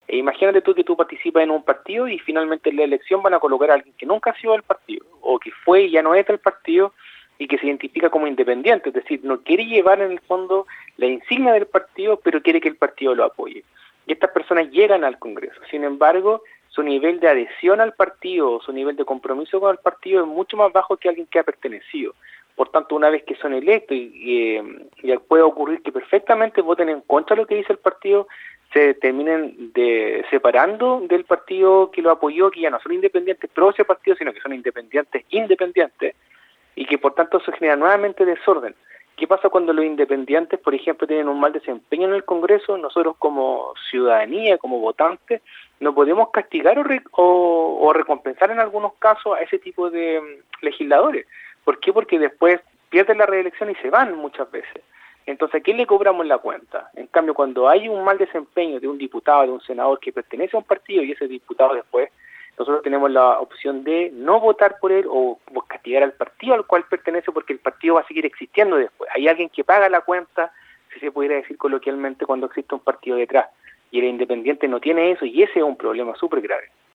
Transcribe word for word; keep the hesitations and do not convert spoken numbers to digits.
E imagínate tú que tú participas en un partido y finalmente en la elección van a colocar a alguien que nunca ha sido del partido, o que fue y ya no es del partido, y que se identifica como independiente, es decir, no quiere llevar en el fondo la insignia del partido, pero quiere que el partido lo apoye. Y estas personas llegan al Congreso, sin embargo, su nivel de adhesión al partido, su nivel de compromiso con el partido es mucho más bajo que alguien que ha pertenecido. Por tanto, una vez que son electos, y, y, y puede ocurrir que perfectamente voten en contra de lo que dice el partido, se terminen de, separando del partido que lo apoyó, que ya no son independientes pro ese partido, sino que son independientes independientes, y que por tanto se genera nuevamente desorden. ¿Qué pasa cuando los independientes, por ejemplo, tienen un mal desempeño en el Congreso? Nosotros como ciudadanía, como votantes, no podemos castigar o, re, o, o recompensar en algunos casos a ese tipo de um, legisladores. ¿Por qué? Porque después pierden la reelección y se van muchas veces. Entonces, ¿a quién le cobramos la cuenta? En cambio, cuando hay un mal desempeño de un diputado, de un senador que pertenece a un partido y ese diputado después, nosotros tenemos la opción de no votar por él o castigar al partido al cual pertenece, porque el partido va a seguir existiendo después. Hay alguien que paga la cuenta, si se pudiera decir coloquialmente, cuando existe un partido detrás. Y el independiente no tiene eso, y ese es un problema súper grave.